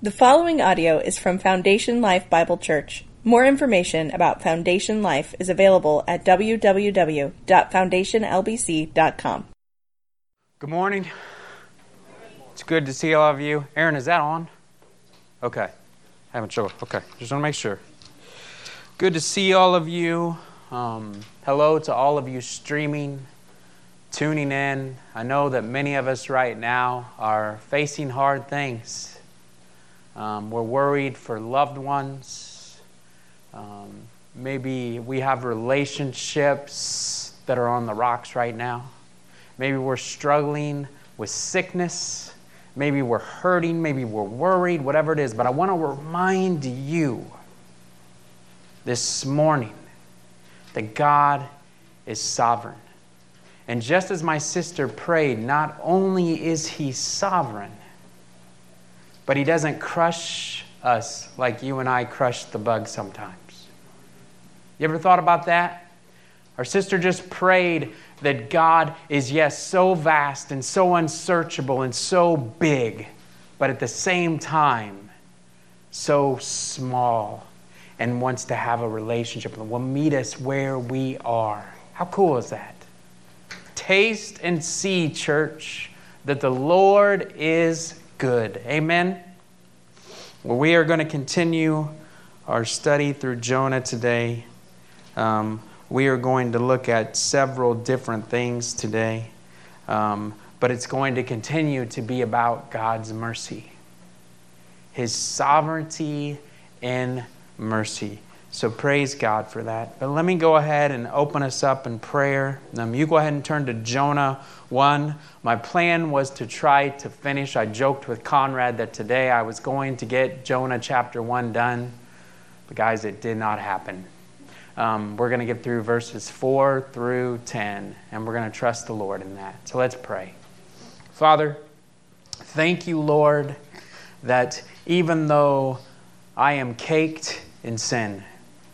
The following audio is from Foundation Life Bible Church. More information about Foundation Life is available at www.foundationlbc.com. Good morning. It's good to see all of you. Aaron, is that on? Okay. Haven't showed. Okay. Just want to make sure. Good to see all of you. Hello to all of you streaming, tuning in. I know that many of us right now are facing hard things. We're worried for loved ones. Maybe we have relationships that are on the rocks right now. Maybe we're struggling with sickness. Maybe we're hurting. Maybe we're worried, whatever it is. But I want to remind you this morning that God is sovereign. And just as my sister prayed, not only is He sovereign, but He doesn't crush us like you and I crush the bug sometimes. You ever thought about that? Our sister just prayed that God is, yes, so vast and so unsearchable and so big, but at the same time, so small and wants to have a relationship and will meet us where we are. How cool is that? Taste and see, church, that the Lord is good. Amen? Well, we are going to continue our study through Jonah today. We are going to look at several different things today, but it's going to continue to be about God's mercy, His sovereignty and mercy. So praise God for that. But let me go ahead and open us up in prayer. You go ahead and turn to Jonah 1. My plan was to try to finish. I joked with Conrad that today I was going to get Jonah chapter 1 done. But guys, it did not happen. We're going to get through verses 4 through 10, and we're going to trust the Lord in that. So let's pray. Father, thank you, Lord, that even though I am caked in sin,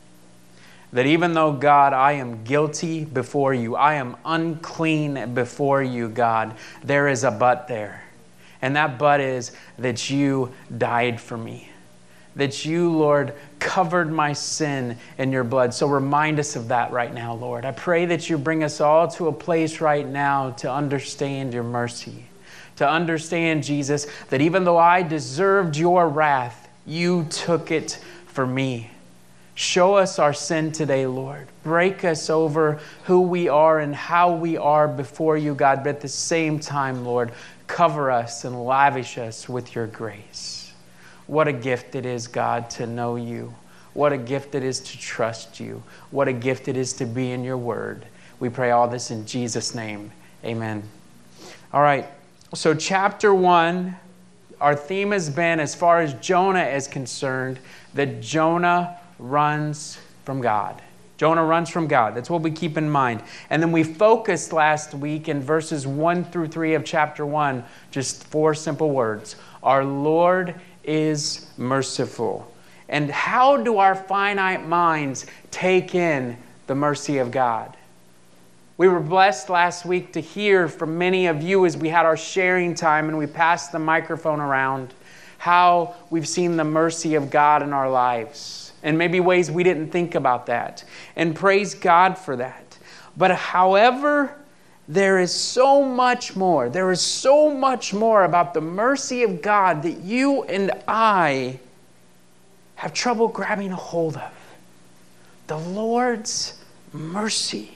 that even though, God, I am guilty before you, I am unclean before you, God, there is a but there. And that but is that you died for me. That you, Lord, covered my sin in your blood. So remind us of that right now, Lord. I pray that you bring us all to a place right now to understand your mercy. To understand, Jesus, that even though I deserved your wrath, you took it for me. Show us our sin today, Lord. Break us over who we are and how we are before you, God. But at the same time, Lord, cover us and lavish us with your grace. What a gift it is, God, to know you. What a gift it is to trust you. What a gift it is to be in your word. We pray all this in Jesus' name. Amen. All right. So chapter 1, our theme has been, as far as Jonah is concerned, that Jonah runs from God. Jonah runs from God. That's what we keep in mind. And then we focused last week in verses 1 through 3 of chapter 1, just 4 simple words. Our Lord is merciful. And how do our finite minds take in the mercy of God? We were blessed last week to hear from many of you as we had our sharing time and we passed the microphone around how we've seen the mercy of God in our lives. And maybe ways we didn't think about that. And praise God for that. But however, there is so much more. There is so much more about the mercy of God that you and I have trouble grabbing a hold of. The Lord's mercy.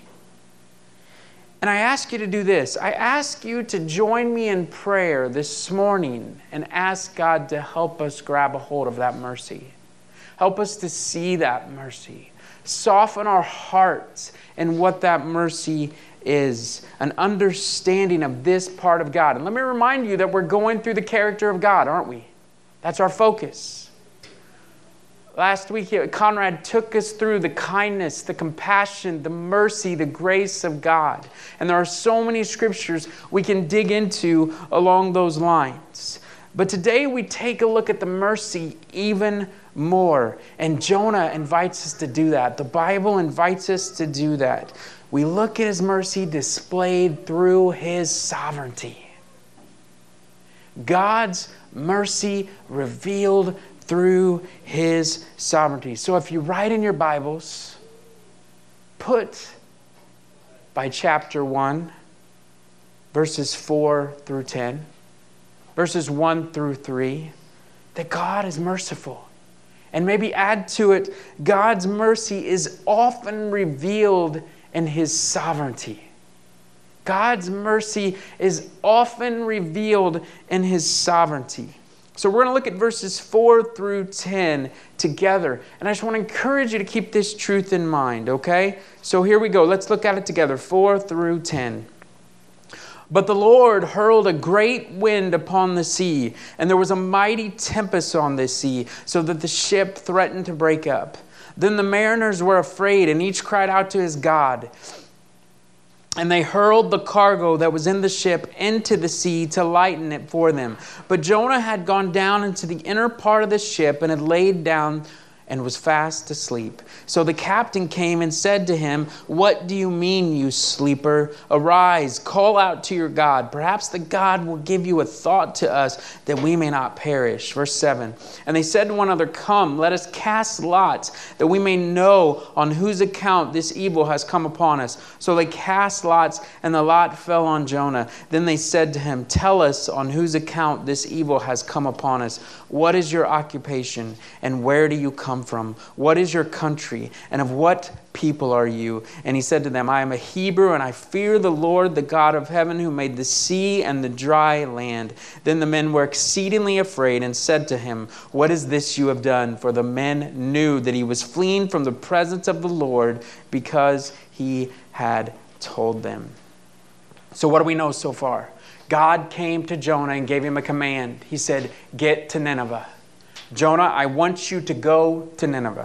And I ask you to do this. I ask you to join me in prayer this morning and ask God to help us grab a hold of that mercy. Help us to see that mercy. Soften our hearts in what that mercy is. An understanding of this part of God. And let me remind you that we're going through the character of God, aren't we? That's our focus. Last week, Conrad took us through the kindness, the compassion, the mercy, the grace of God. And there are so many scriptures we can dig into along those lines. But today we take a look at the mercy even more. And Jonah invites us to do that. The Bible invites us to do that. We look at His mercy displayed through His sovereignty. God's mercy revealed through his sovereignty. So if you write in your Bibles, put by chapter 1, verses 4 through 10, verses 1 through 3, that God is merciful. And maybe add to it, God's mercy is often revealed in his sovereignty. God's mercy is often revealed in his sovereignty. So we're going to look at verses 4 through 10 together. And I just want to encourage you to keep this truth in mind, okay? So here we go. Let's look at it together, 4 through 10. But the Lord hurled a great wind upon the sea, and there was a mighty tempest on the sea, so that the ship threatened to break up. Then the mariners were afraid, and each cried out to his God. And they hurled the cargo that was in the ship into the sea to lighten it for them. But Jonah had gone down into the inner part of the ship and had laid down and was fast asleep. So the captain came and said to him, "What do you mean, you sleeper? Arise, call out to your God. Perhaps the God will give you a thought to us that we may not perish." Verse 7. And they said to one another, "Come, let us cast lots, that we may know on whose account this evil has come upon us." So they cast lots, and the lot fell on Jonah. Then they said to him, "Tell us on whose account this evil has come upon us. What is your occupation, and where do you come from? What is your country, and of what people are you?" And he said to them, "I am a Hebrew, and I fear the Lord, the God of heaven, who made the sea and the dry land." Then the men were exceedingly afraid and said to him, "What is this you have done?" For the men knew that he was fleeing from the presence of the Lord, because he had told them. So what do we know so far? God came to Jonah and gave him a command. He said, "Get to Nineveh. Jonah, I want you to go to Nineveh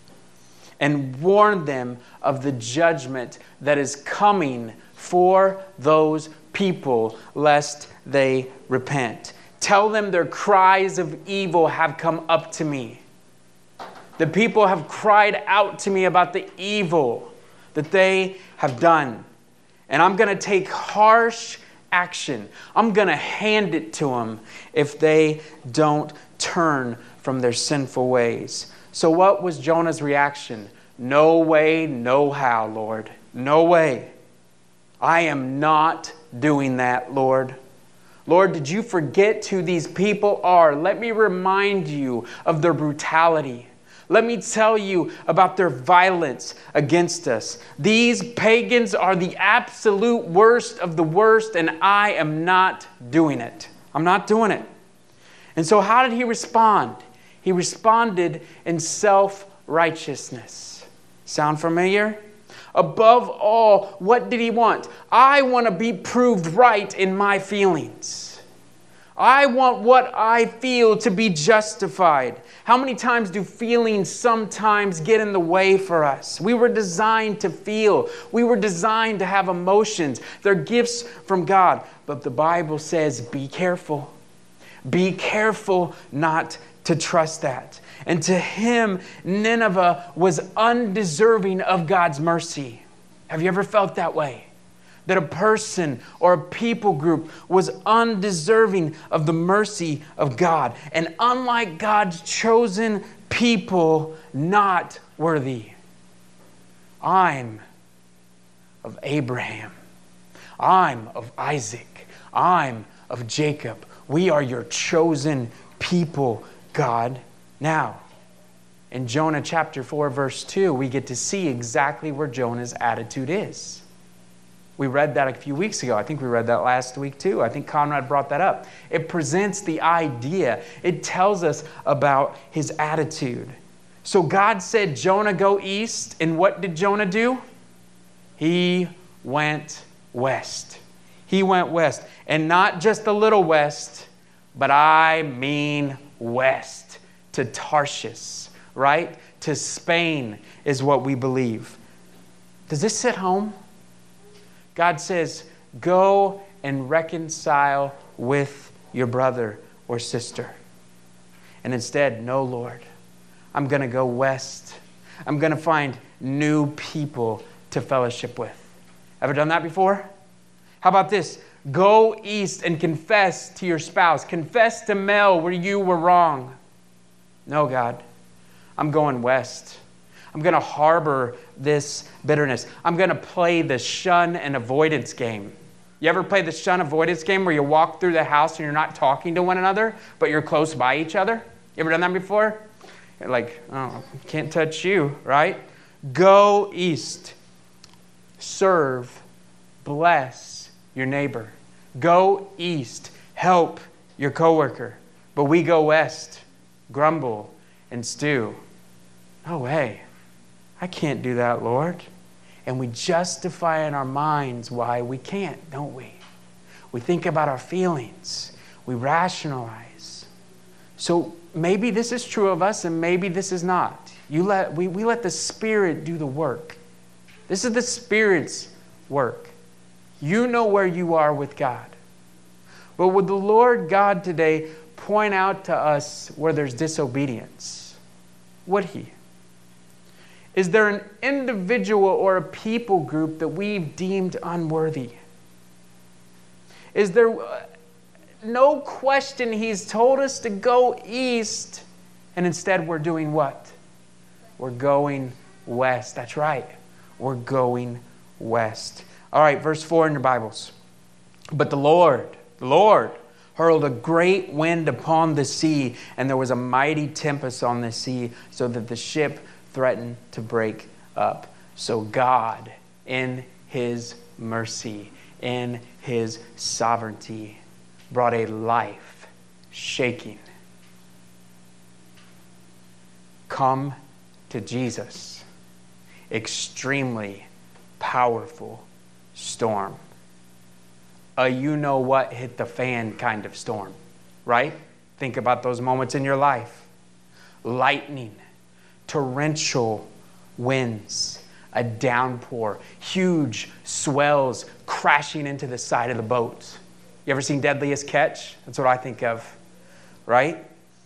and warn them of the judgment that is coming for those people, lest they repent. Tell them their cries of evil have come up to me. The people have cried out to me about the evil that they have done. And I'm going to take harsh action. I'm going to hand it to them if they don't turn from their sinful ways." So what was Jonah's reaction? "No way, no how, Lord. No way. I am not doing that, Lord. Lord, did you forget who these people are? Let me remind you of their brutality. Let me tell you about their violence against us. These pagans are the absolute worst of the worst, and I am not doing it. I'm not doing it." And so how did he respond? He responded in self-righteousness. Sound familiar? Above all, what did he want? I want to be proved right in my feelings. I want what I feel to be justified. How many times do feelings sometimes get in the way for us? We were designed to feel. We were designed to have emotions. They're gifts from God. But the Bible says, be careful. Be careful not to trust that. And to him, Nineveh was undeserving of God's mercy. Have you ever felt that way? That a person or a people group was undeserving of the mercy of God. And unlike God's chosen people, not worthy. I'm of Abraham. I'm of Isaac. I'm of Jacob. We are your chosen people, God. Now, in Jonah chapter 4, verse 2, we get to see exactly where Jonah's attitude is. We read that a few weeks ago. I think we read that last week too. I think Conrad brought that up. It presents the idea. It tells us about his attitude. So God said, Jonah, go east. And what did Jonah do? He went west. He went west. And not just a little west, but I mean west. To Tarshish, right? To Spain is what we believe. Does this hit home? God says, go and reconcile with your brother or sister. And instead, no, Lord, I'm going to go west. I'm going to find new people to fellowship with. Ever done that before? How about this? Go east and confess to your spouse. Confess to Mel where you were wrong. No, God, I'm going west. I'm going to harbor this bitterness. I'm going to play the shun and avoidance game. You ever play the shun avoidance game where you walk through the house and you're not talking to one another, but you're close by each other? You ever done that before? You're like, oh, can't touch you, right? Go east. Serve. Bless your neighbor. Go east. Help your coworker. But we go west. Grumble and stew. No way. I can't do that, Lord. And we justify in our minds why we can't, don't we? We think about our feelings. We rationalize. So maybe this is true of us and maybe this is not. We let the Spirit do the work. This is the Spirit's work. You know where you are with God. But would the Lord God today point out to us where there's disobedience? Would He? Is there an individual or a people group that we've deemed unworthy? Is there no question He's told us to go east, and instead we're doing what? We're going west. That's right. We're going west. All right, verse 4 in your Bibles. But the Lord hurled a great wind upon the sea, and there was a mighty tempest on the sea, so that the ship threatened to break up. So God, in His mercy, in His sovereignty, brought a life-shaking, come to Jesus, extremely powerful storm. A you-know-what hit the fan kind of storm, right? Think about those moments in your life. Lightning, torrential winds, a downpour, huge swells crashing into the side of the boat. You ever seen Deadliest Catch? That's what I think of, right?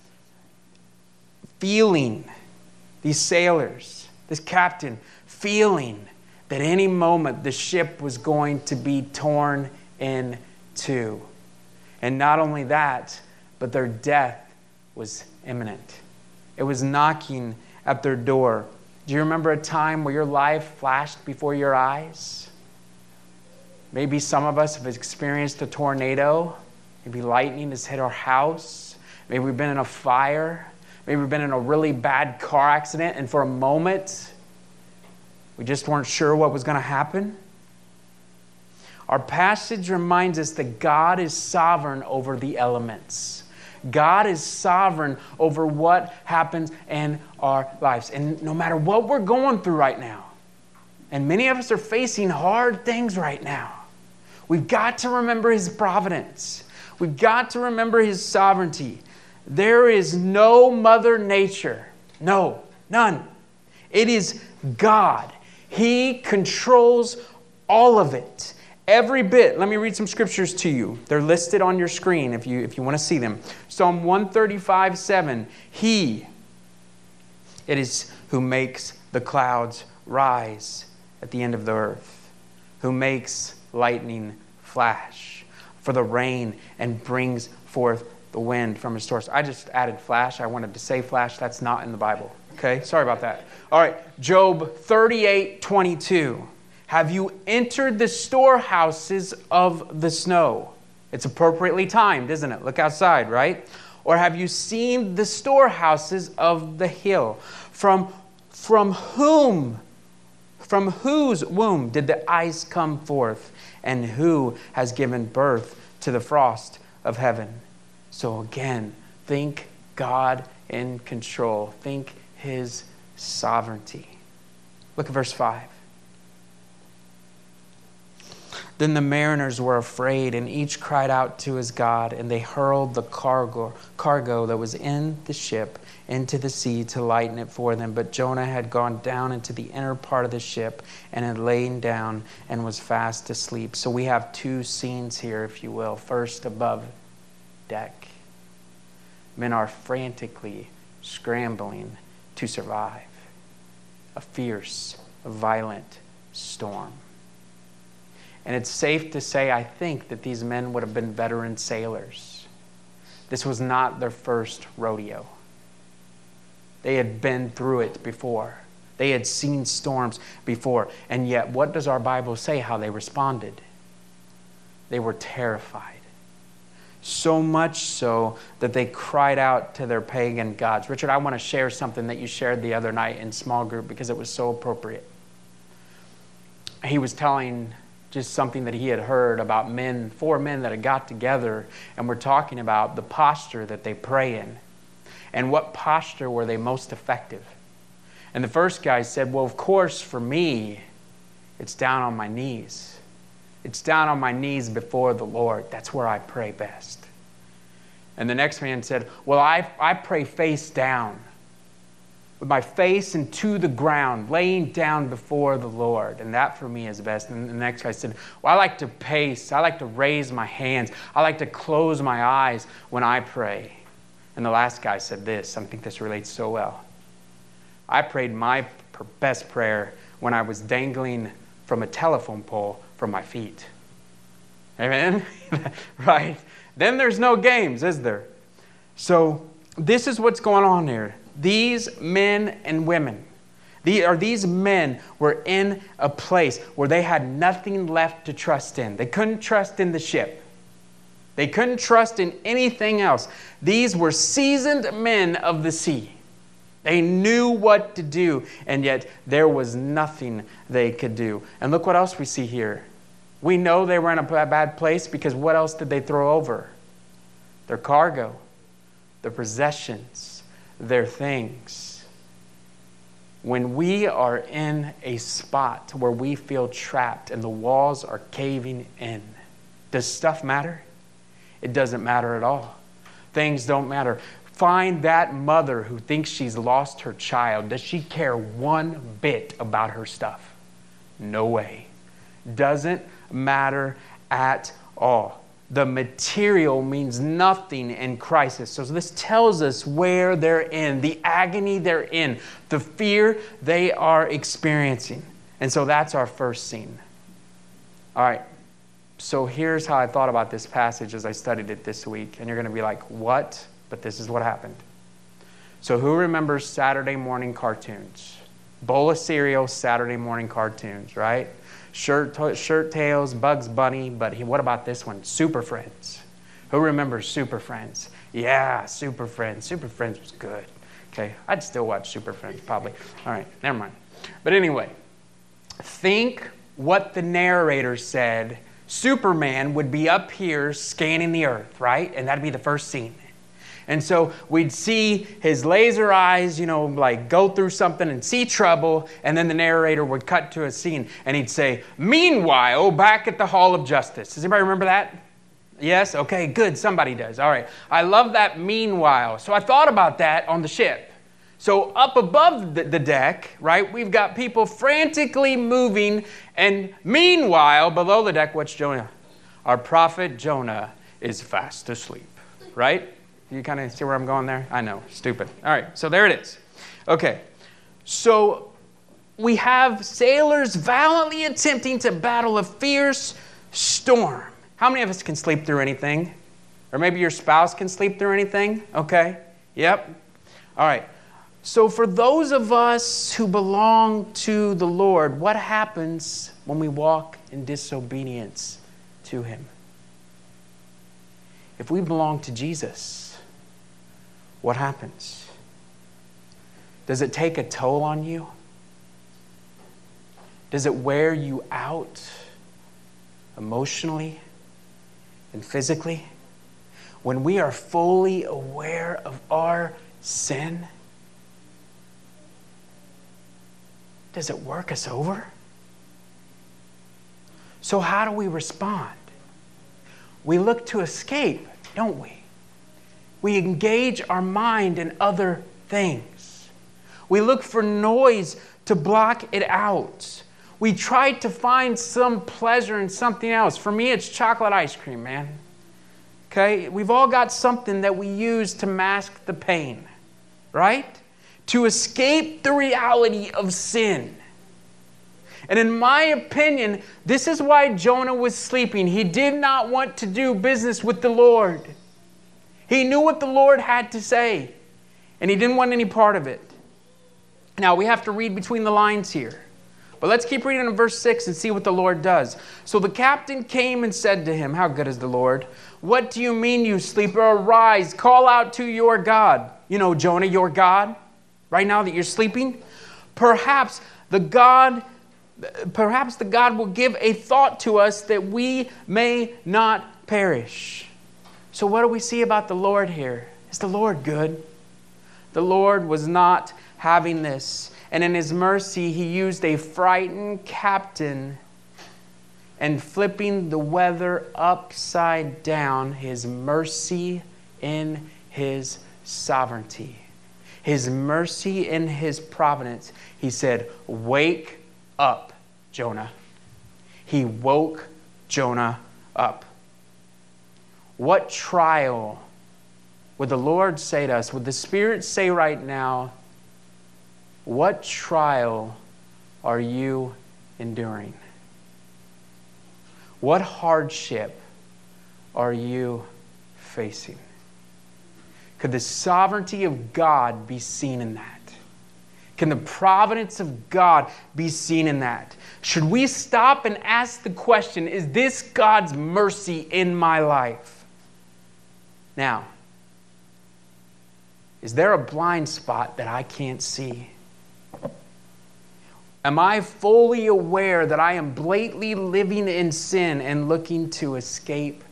Feeling, these sailors, this captain, feeling that any moment the ship was going to be torn in two. And not only that, but their death was imminent. It was knocking at their door. Do you remember a time where your life flashed before your eyes? Maybe some of us have experienced a tornado. Maybe lightning has hit our house. Maybe we've been in a fire. Maybe we've been in a really bad car accident, and for a moment, we just weren't sure what was going to happen. Our passage reminds us that God is sovereign over the elements. God is sovereign over what happens in our lives. And no matter what we're going through right now, and many of us are facing hard things right now, we've got to remember His providence. We've got to remember His sovereignty. There is no Mother Nature. No, none. It is God. He controls all of it. Every bit. Let me read some scriptures to you. They're listed on your screen if you want to see them. Psalm 135:7. He it is who makes the clouds rise at the end of the earth, who makes lightning flash for the rain and brings forth the wind from His source. I just added flash. I wanted to say flash. That's not in the Bible. Okay, sorry about that. All right, Job 38:22. Have you entered the storehouses of the snow? It's appropriately timed, isn't it? Look outside, right? Or have you seen the storehouses of the hill? From whom? From whose womb did the ice come forth? And who has given birth to the frost of heaven? So again, think God in control. Think His sovereignty. Look at verse 5. Then the mariners were afraid, and each cried out to his God, and they hurled the cargo that was in the ship into the sea to lighten it for them. But Jonah had gone down into the inner part of the ship and had lain down and was fast asleep. So we have two scenes here, if you will. First, above deck, men are frantically scrambling to survive a fierce, violent storm. And it's safe to say, I think, that these men would have been veteran sailors. This was not their first rodeo. They had been through it before. They had seen storms before. And yet, what does our Bible say how they responded? They were terrified. So much so that they cried out to their pagan gods. Richard, I want to share something that you shared the other night in small group because it was so appropriate. He was telling just something that he had heard about four men that had got together and were talking about the posture that they pray in. And what posture were they most effective? And the first guy said, well, of course, for me, it's down on my knees. It's down on my knees before the Lord. That's where I pray best. And the next man said, well, I pray face down, with my face into the ground, laying down before the Lord. And that for me is best. And the next guy said, well, I like to pace. I like to raise my hands. I like to close my eyes when I pray. And the last guy said this. I think this relates so well. I prayed my best prayer when I was dangling from a telephone pole from my feet. Amen? Right? Then there's no games, is there? So this is what's going on here. These men and women, these men were in a place where they had nothing left to trust in. They couldn't trust in the ship. They couldn't trust in anything else. These were seasoned men of the sea. They knew what to do, and yet there was nothing they could do. And look what else we see here. We know they were in a bad place because what else did they throw over? Their cargo, their possessions, their things. When we are in a spot where we feel trapped and the walls are caving in, does stuff matter? It doesn't matter at all. Things don't matter. Find that mother who thinks she's lost her child. Does she care one bit about her stuff? No way. Doesn't matter at all. The material means nothing in crisis. So this tells us where they're in, the agony they're in, the fear they are experiencing. And so that's our first scene. All right. So here's how I thought about this passage as I studied it this week. And you're going to be like, what? But this is what happened. So who remembers Saturday morning cartoons? Bowl of cereal, Saturday morning cartoons, right? Shirt Tails, Bugs Bunny, but what about this one? Super Friends. Who remembers Super Friends? Yeah, Super Friends. Super Friends was good. Okay, I'd still watch Super Friends probably. All right, never mind. But anyway, think what the narrator said. Superman would be up here scanning the earth, right? And that'd be the first scene. And so we'd see his laser eyes, like go through something and see trouble. And then the narrator would cut to a scene and he'd say, meanwhile, back at the Hall of Justice. Does anybody remember that? Yes? Okay, good. Somebody does. All right. I love that meanwhile. So I thought about that on the ship. So up above the deck, right, we've got people frantically moving. And meanwhile, below the deck, what's Jonah? Our prophet Jonah is fast asleep, right? You kind of see where I'm going there? I know, stupid. All right, so there it is. Okay, so we have sailors valiantly attempting to battle a fierce storm. How many of us can sleep through anything? Or maybe your spouse can sleep through anything? Okay, yep. All right, so for those of us who belong to the Lord, what happens when we walk in disobedience to Him? If we belong to Jesus, what happens? Does it take a toll on you? Does it wear you out emotionally and physically? When we are fully aware of our sin, does it work us over? So how do we respond? We look to escape, don't we? We engage our mind in other things. We look for noise to block it out. We try to find some pleasure in something else. For me, it's chocolate ice cream, man. Okay? We've all got something that we use to mask the pain, right? To escape the reality of sin. And in my opinion, this is why Jonah was sleeping. He did not want to do business with the Lord. He knew what the Lord had to say, and he didn't want any part of it. Now, we have to read between the lines here. But let's keep reading in verse 6 and see what the Lord does. So the captain came and said to him, how good is the Lord? What do you mean, you sleeper? Arise, call out to your God. You know, Jonah, your God, right now that you're sleeping. Perhaps the God will give a thought to us that we may not perish. So what do we see about the Lord here? Is the Lord good? The Lord was not having this. And in his mercy, he used a frightened captain and flipping the weather upside down, his mercy in his sovereignty. His mercy in his providence. He said, wake up, Jonah. He woke Jonah up. What trial would the Lord say to us? Would the Spirit say right now, what trial are you enduring? What hardship are you facing? Could the sovereignty of God be seen in that? Can the providence of God be seen in that? Should we stop and ask the question, is this God's mercy in my life? Now, is there a blind spot that I can't see? Am I fully aware that I am blatantly living in sin and looking to escape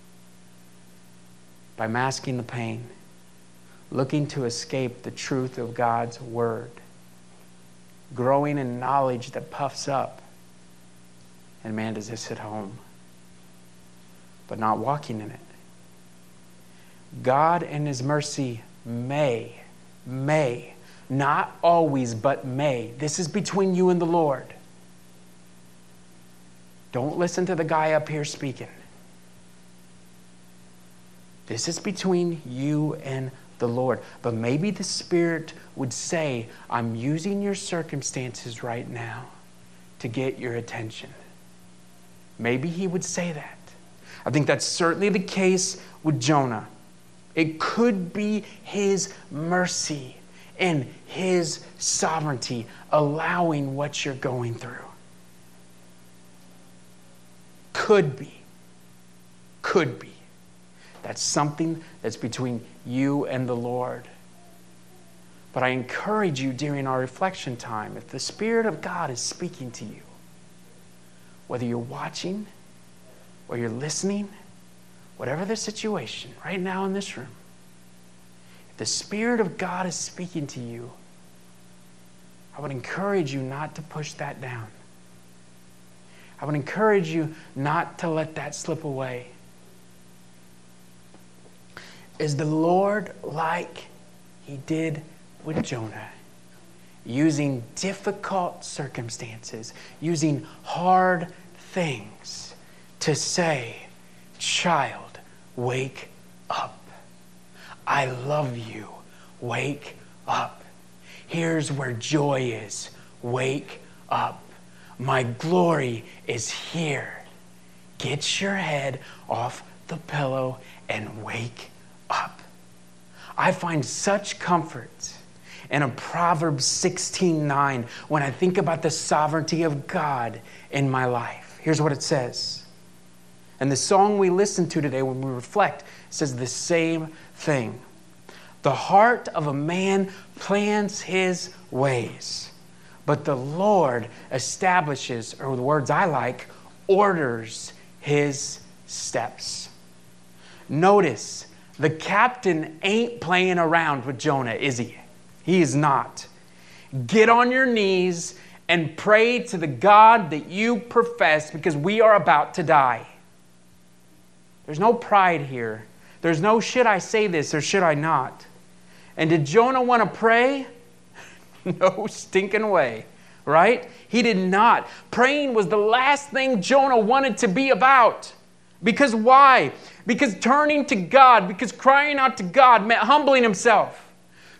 by masking the pain? Looking to escape the truth of God's word? Growing in knowledge that puffs up? And man, does this hit home? But not walking in it. God in his mercy may, not always, but may. This is between you and the Lord. Don't listen to the guy up here speaking. This is between you and the Lord. But maybe the Spirit would say, I'm using your circumstances right now to get your attention. Maybe he would say that. I think that's certainly the case with Jonah. It could be his mercy and his sovereignty allowing what you're going through. Could be. That's something that's between you and the Lord. But I encourage you during our reflection time, if the Spirit of God is speaking to you, whether you're watching or you're listening, whatever the situation right now in this room, if the Spirit of God is speaking to you, I would encourage you not to push that down. I would encourage you not to let that slip away. Is the Lord like he did with Jonah, using difficult circumstances, using hard things to say, child, wake up. I love you. Wake up. Here's where joy is. Wake up. My glory is here. Get your head off the pillow and wake up. I find such comfort in a Proverbs 16:9 when I think about the sovereignty of God in my life. Here's what it says. And the song we listen to today when we reflect says the same thing. The heart of a man plans his ways, but the Lord establishes, or the words I like, orders his steps. Notice, the captain ain't playing around with Jonah, is he? He is not. Get on your knees and pray to the God that you profess, because we are about to die. There's no pride here. There's no should I say this or should I not. And did Jonah want to pray? No stinking way, right? He did not. Praying was the last thing Jonah wanted to be about. Because why? Because turning to God, because crying out to God meant humbling himself.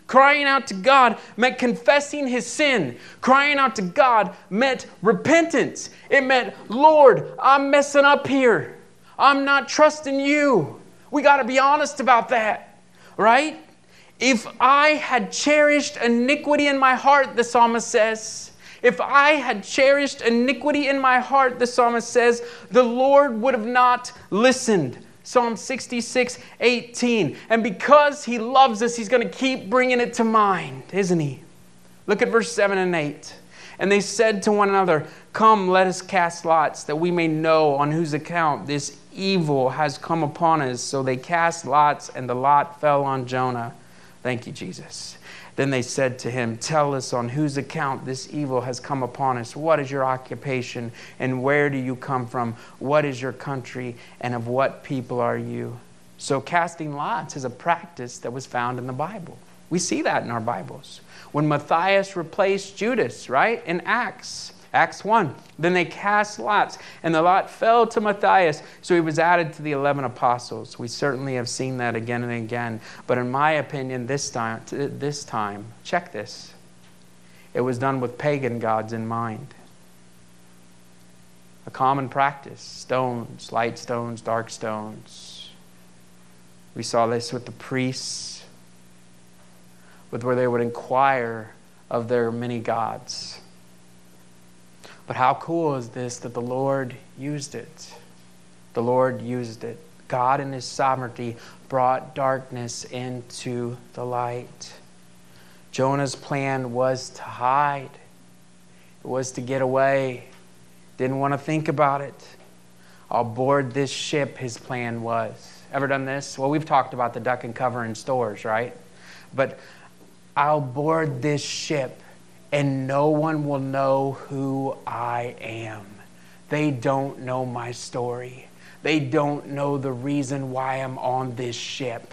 Crying out to God meant confessing his sin. Crying out to God meant repentance. It meant, Lord, I'm messing up here. I'm not trusting you. We got to be honest about that, right? If I had cherished iniquity in my heart, the psalmist says, if I had cherished iniquity in my heart, the psalmist says, the Lord would have not listened. Psalm 66:18. And because he loves us, he's going to keep bringing it to mind, isn't he? Look at verse 7 and 8. And they said to one another, come, let us cast lots, that we may know on whose account this evil has come upon us. So they cast lots, and the lot fell on Jonah. Thank you, Jesus. Then they said to him, tell us on whose account this evil has come upon us. What is your occupation, and where do you come from? What is your country, and of what people are you? So casting lots is a practice that was found in the Bible. We see that in our Bibles. When Matthias replaced Judas, right, in Acts 1, then they cast lots, and the lot fell to Matthias, so he was added to the 11 apostles. We certainly have seen that again and again. But in my opinion, this time, check this, it was done with pagan gods in mind. A common practice, stones, light stones, dark stones. We saw this with the priests, with where they would inquire of their many gods. But how cool is this that the Lord used it? The Lord used it. God in his sovereignty brought darkness into the light. Jonah's plan was to hide. It was to get away. Didn't want to think about it. I'll board this ship, his plan was. Ever done this? Well, we've talked about the duck and cover in stores, right? But I'll board this ship, and no one will know who I am. They don't know my story. They don't know the reason why I'm on this ship.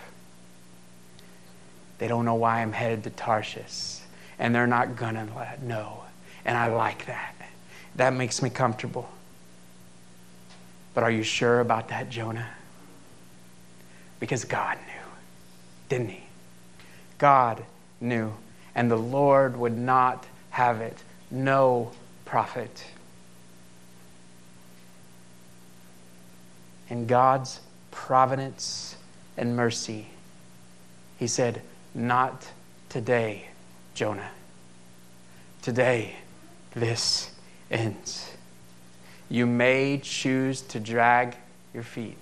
They don't know why I'm headed to Tarshish. And they're not going to know. And I like that. That makes me comfortable. But are you sure about that, Jonah? Because God knew, didn't he? God knew. And the Lord would not have it. No prophet. In God's providence and mercy, he said, not today, Jonah. Today, this ends. You may choose to drag your feet.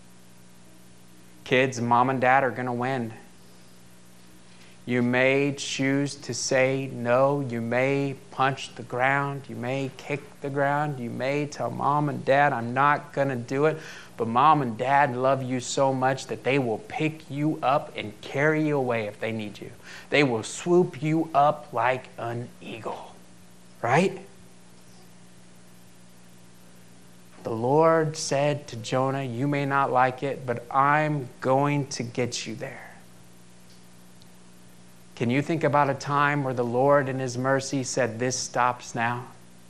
Kids, mom and dad are going to win. You may choose to say no. You may punch the ground. You may kick the ground. You may tell mom and dad, I'm not going to do it. But mom and dad love you so much that they will pick you up and carry you away if they need you. They will swoop you up like an eagle. Right? The Lord said to Jonah, you may not like it, but I'm going to get you there. Can you think about a time where the Lord in his mercy said, this stops now?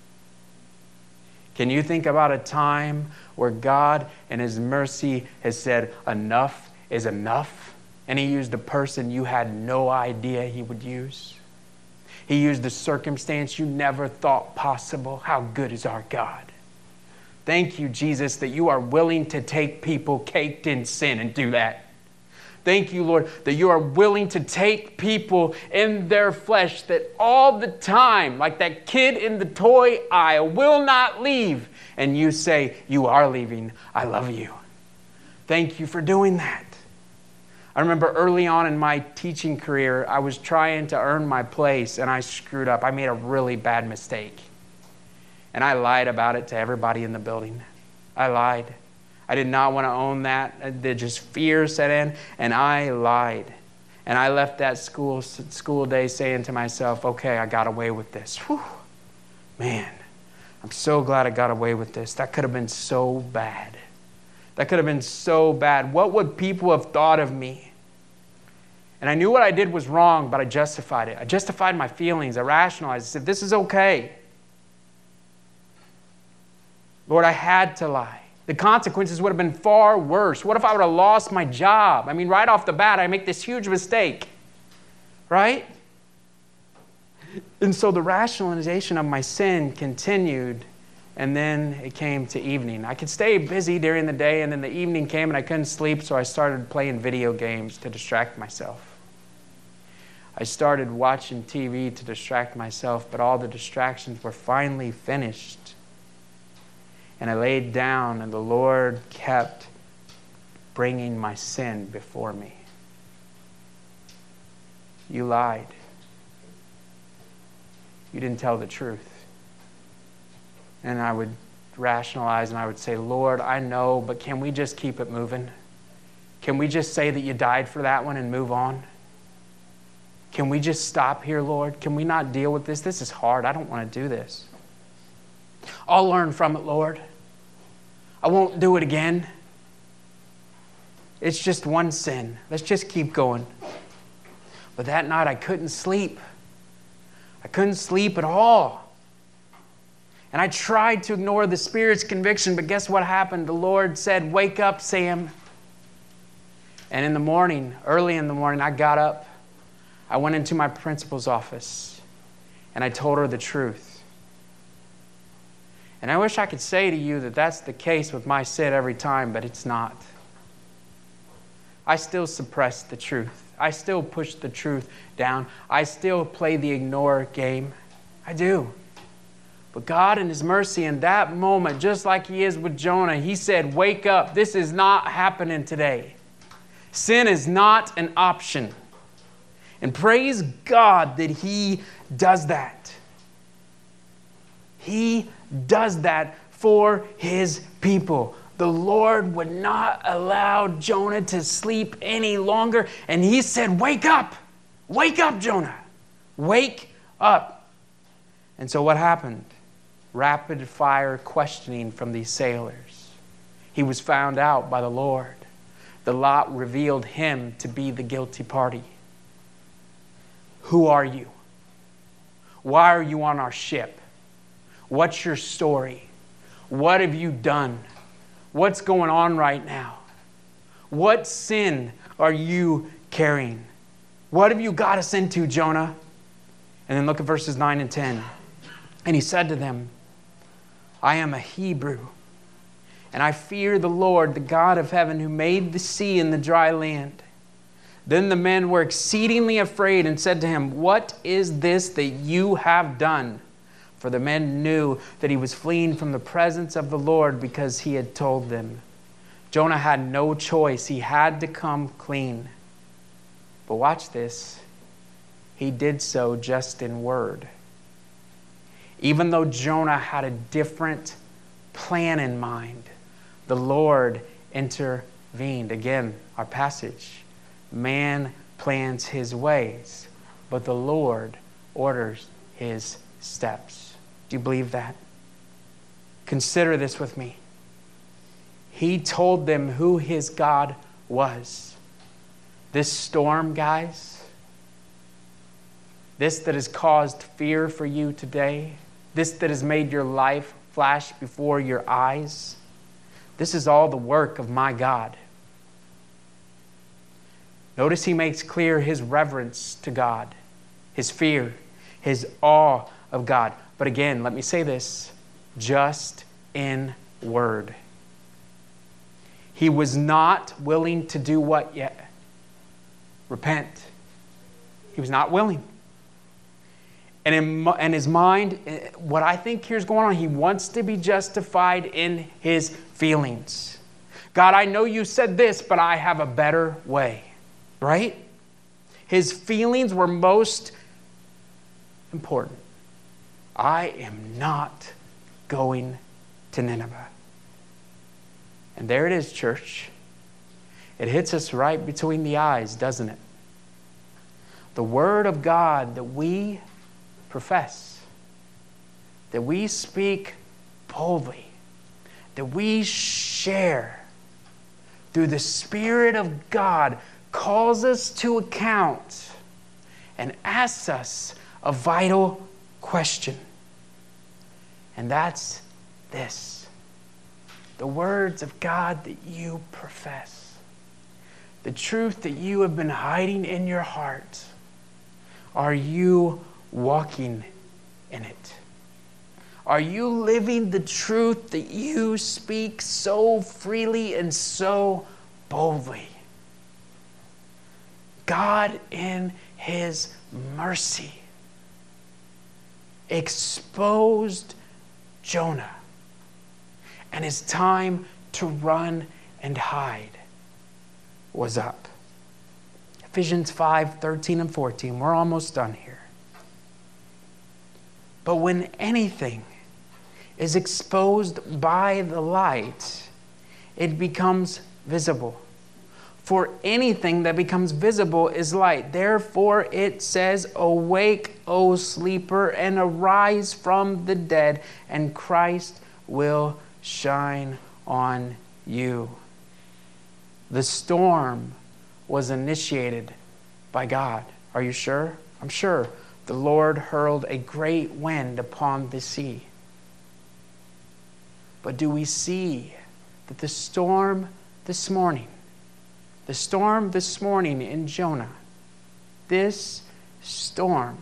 Can you think about a time where God in his mercy has said, enough is enough? And he used a person you had no idea he would use. He used a circumstance you never thought possible. How good is our God? Thank you, Jesus, that you are willing to take people caked in sin and do that. Thank you, Lord, that you are willing to take people in their flesh that all the time, like that kid in the toy aisle, will not leave. And you say, you are leaving. I love you. Thank you for doing that. I remember early on in my teaching career, I was trying to earn my place and I screwed up. I made a really bad mistake. And I lied about it to everybody in the building. I lied. I did not want to own that. Just fear set in, and I lied. And I left that school day saying to myself, okay, I got away with this. Whew. Man, I'm so glad I got away with this. That could have been so bad. That could have been so bad. What would people have thought of me? And I knew what I did was wrong, but I justified it. I justified my feelings. I rationalized. I said, this is okay. Lord, I had to lie. The consequences would have been far worse. What if I would have lost my job? I mean, right off the bat, I make this huge mistake. right? And so the rationalization of my sin continued, and then it came to evening. I could stay busy during the day, and then the evening came and I couldn't sleep, so I started playing video games to distract myself. I started watching TV to distract myself, but all the distractions were finally finished. And I laid down, and the Lord kept bringing my sin before me. You lied. You didn't tell the truth. And I would rationalize and I would say, Lord, I know, but can we just keep it moving? Can we just say that you died for that one and move on? Can we just stop here, Lord? Can we not deal with this? This is hard. I don't want to do this. I'll learn from it, Lord. I won't do it again. It's just one sin. Let's just keep going. But that night I couldn't sleep. I couldn't sleep at all. And I tried to ignore the Spirit's conviction, but guess what happened? The Lord said, wake up, Sam. And in the morning, early in the morning, I got up. I went into my principal's office and I told her the truth. And I wish I could say to you that that's the case with my sin every time, but it's not. I still suppress the truth. I still push the truth down. I still play the ignore game. I do. But God in His mercy in that moment, just like He is with Jonah, He said, wake up. This is not happening today. Sin is not an option. And praise God that He does that. He does that for His people. The Lord would not allow Jonah to sleep any longer. And He said, wake up. Wake up, Jonah. Wake up. And so what happened? Rapid fire questioning from these sailors. He was found out by the Lord. The lot revealed him to be the guilty party. Who are you? Why are you on our ship? What's your story? What have you done? What's going on right now? What sin are you carrying? What have you got us into, Jonah? And then look at verses 9 and 10. And he said to them, I am a Hebrew, and I fear the Lord, the God of heaven, who made the sea and the dry land. Then the men were exceedingly afraid and said to him, what is this that you have done? For the men knew that he was fleeing from the presence of the Lord because he had told them. Jonah had no choice. He had to come clean. But watch this. He did so just in word. Even though Jonah had a different plan in mind, the Lord intervened. Again, our passage. Man plans his ways, but the Lord orders his steps. Do you believe that? Consider this with me. He told them who his God was. This storm, guys, this that has caused fear for you today, this that has made your life flash before your eyes, this is all the work of my God. Notice he makes clear his reverence to God, his fear, his awe of God. But again, let me say this, just in word. He was not willing to do what yet? Repent. He was not willing. And in his mind, what I think here's going on, he wants to be justified in his feelings. God, I know you said this, but I have a better way. Right? His feelings were most important. I am not going to Nineveh. And there it is, church. It hits us right between the eyes, doesn't it? The Word of God that we profess, that we speak boldly, that we share through the Spirit of God, calls us to account and asks us a vital question. And that's this. The words of God that you profess. The truth that you have been hiding in your heart. Are you walking in it? Are you living the truth that you speak so freely and so boldly? God, in His mercy, exposed Jonah, and his time to run and hide was up. Ephesians 5:13 and 14. We're almost done here. But when anything is exposed by the light, it becomes visible. For anything that becomes visible is light. Therefore it says, "Awake, O sleeper, and arise from the dead, and Christ will shine on you." The storm was initiated by God. Are you sure? I'm sure. The Lord hurled a great wind upon the sea. But do we see that the storm this morning in Jonah, this storm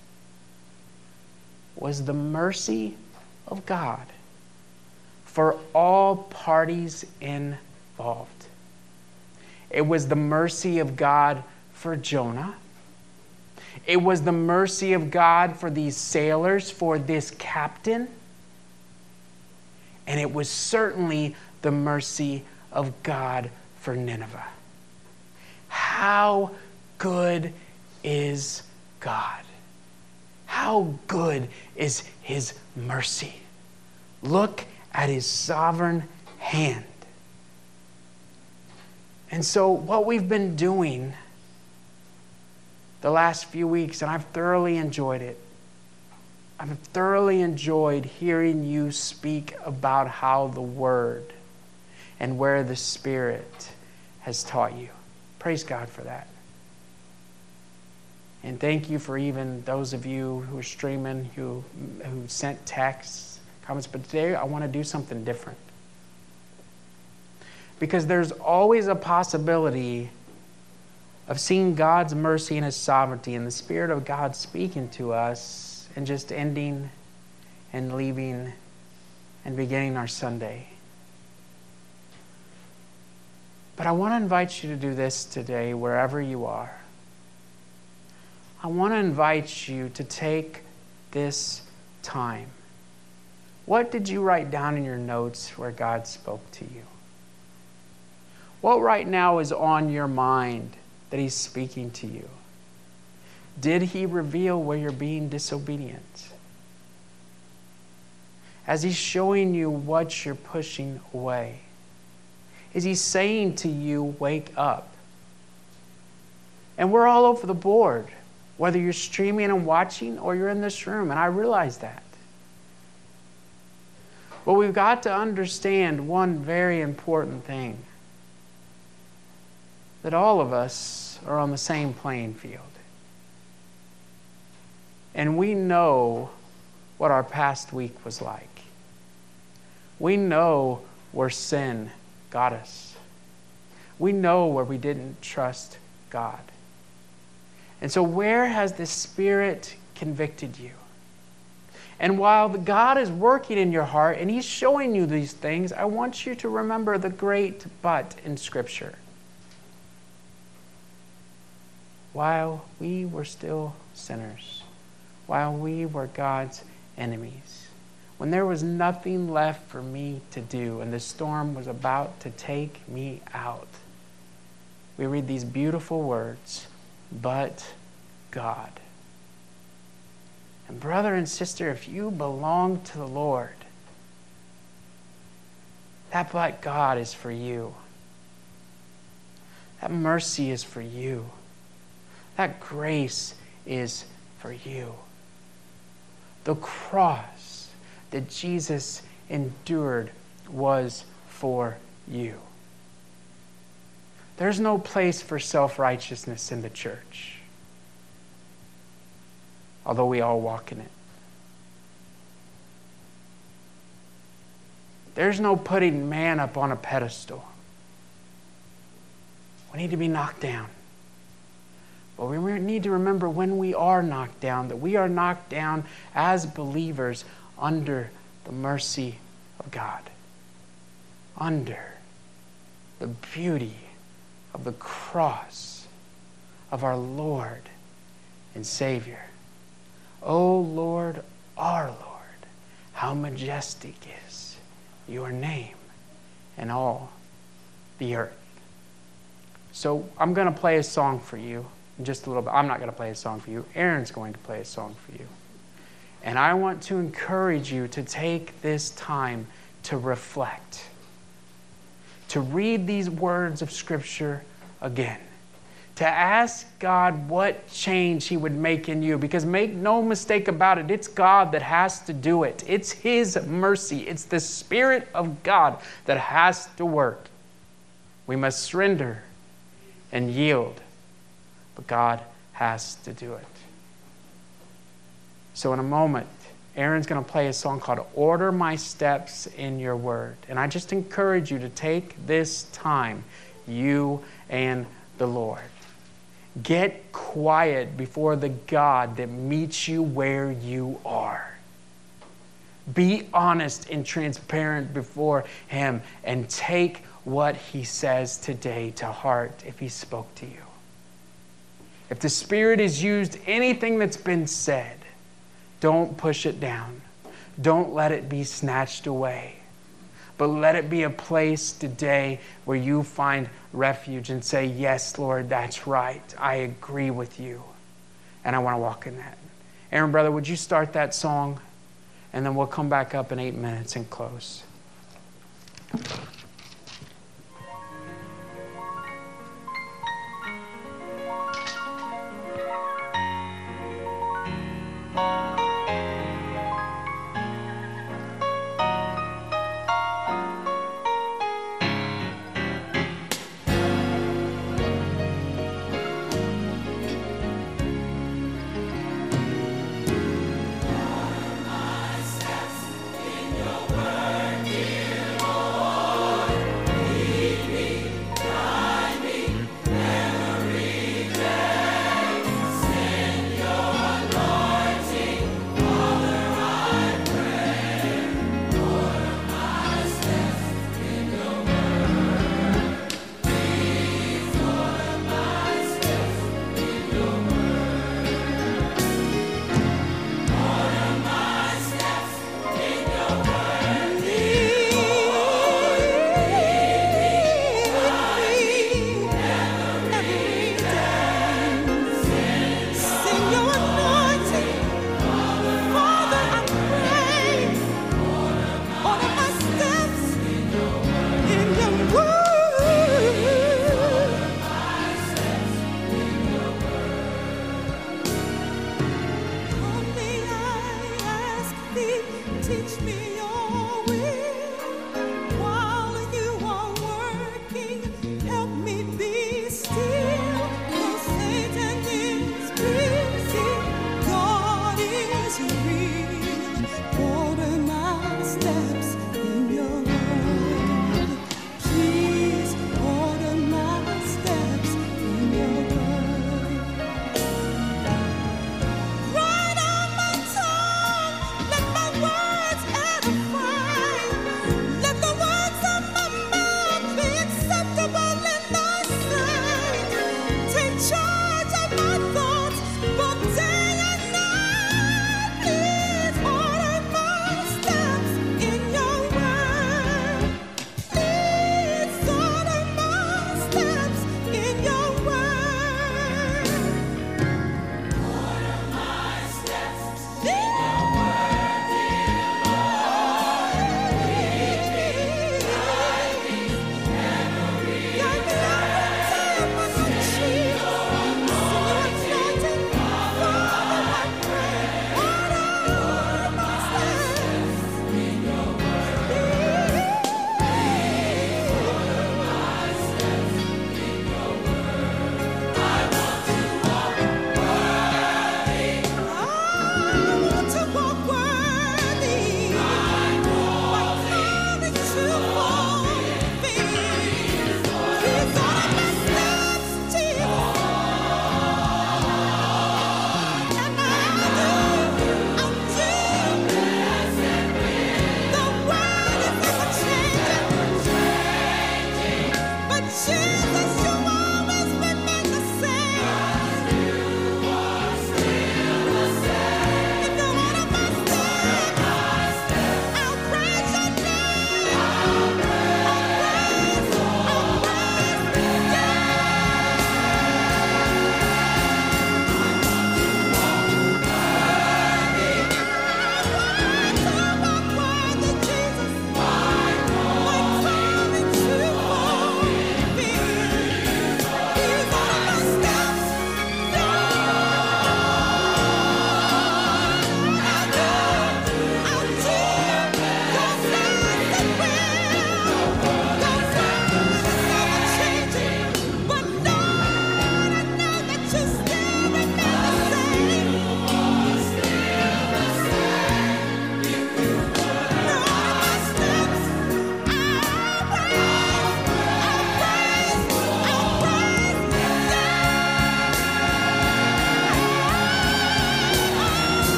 was the mercy of God for all parties involved. It was the mercy of God for Jonah. It was the mercy of God for these sailors, for this captain. And it was certainly the mercy of God for Nineveh. How good is God? How good is His mercy? Look at His sovereign hand. And so what we've been doing the last few weeks, and I've thoroughly enjoyed it. I've thoroughly enjoyed hearing you speak about how the Word and where the Spirit has taught you. Praise God for that. And thank you for even those of you who are streaming, who sent texts, comments. But today I want to do something different. Because there's always a possibility of seeing God's mercy and His sovereignty and the Spirit of God speaking to us and just ending and leaving and beginning our Sunday. But I want to invite you to do this today, wherever you are. I want to invite you to take this time. What did you write down in your notes where God spoke to you? What right now is on your mind that He's speaking to you? Did He reveal where you're being disobedient? As He's showing you what you're pushing away, is He saying to you, wake up? And we're all over the board, whether you're streaming and watching or you're in this room, and I realize that. But we've got to understand one very important thing. That all of us are on the same playing field. And we know what our past week was like. We know where sin got us. We know where we didn't trust God. And so where has the Spirit convicted you? And while God is working in your heart and He's showing you these things, I want you to remember the great but in Scripture. While we were still sinners, while we were God's enemies, when there was nothing left for me to do and the storm was about to take me out, we read these beautiful words, but God. And brother and sister, if you belong to the Lord, that but God is for you. That mercy is for you. That grace is for you. The cross that Jesus endured was for you. There's no place for self-righteousness in the church, although we all walk in it. There's no putting man up on a pedestal. We need to be knocked down. But we need to remember when we are knocked down, that we are knocked down as believers under the mercy of God, under the beauty of the cross of our Lord and Savior. O Lord, our Lord, how majestic is your name in all the earth. So I'm going to play a song for you in just a little bit. I'm not going to play a song for you. Aaron's going to play a song for you. And I want to encourage you to take this time to reflect, to read these words of Scripture again, to ask God what change He would make in you. Because make no mistake about it, it's God that has to do it. It's His mercy. It's the Spirit of God that has to work. We must surrender and yield, but God has to do it. So in a moment, Aaron's going to play a song called Order My Steps in Your Word. And I just encourage you to take this time, you and the Lord. Get quiet before the God that meets you where you are. Be honest and transparent before Him and take what He says today to heart if He spoke to you. If the Spirit has used anything that's been said, don't push it down. Don't let it be snatched away. But let it be a place today where you find refuge and say, yes, Lord, that's right. I agree with you. And I want to walk in that. Aaron, brother, would you start that song? And then we'll come back up in 8 minutes and close. Right on my tongue, let my words edify.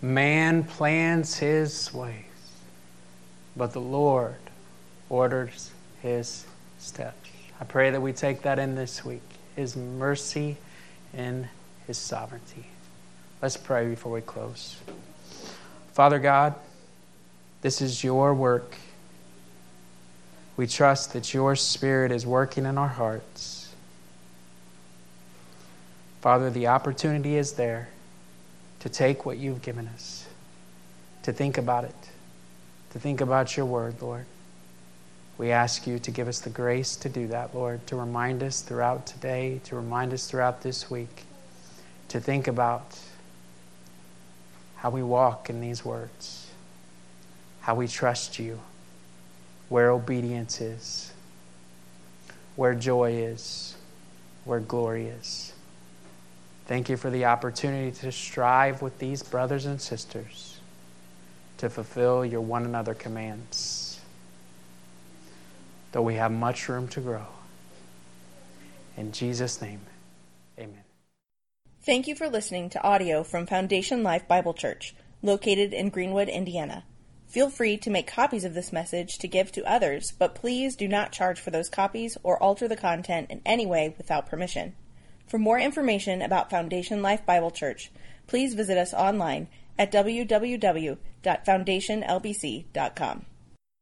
Man plans his ways, but the Lord orders his steps. I pray that we take that in this week. His mercy and his sovereignty. Let's pray before we close. Father God, this is your work. We trust that your Spirit is working in our hearts. Father, the opportunity is there to take what you've given us, to think about it, to think about your word, Lord. We ask you to give us the grace to do that, Lord, to remind us throughout today, to remind us throughout this week, to think about how we walk in these words, how we trust you, where obedience is, where joy is, where glory is. Thank you for the opportunity to strive with these brothers and sisters to fulfill your one another commands, though we have much room to grow. In Jesus' name, amen. Thank you for listening to audio from Foundation Life Bible Church, located in Greenwood, Indiana. Feel free to make copies of this message to give to others, but please do not charge for those copies or alter the content in any way without permission. For more information about Foundation Life Bible Church, please visit us online at www.foundationlbc.com.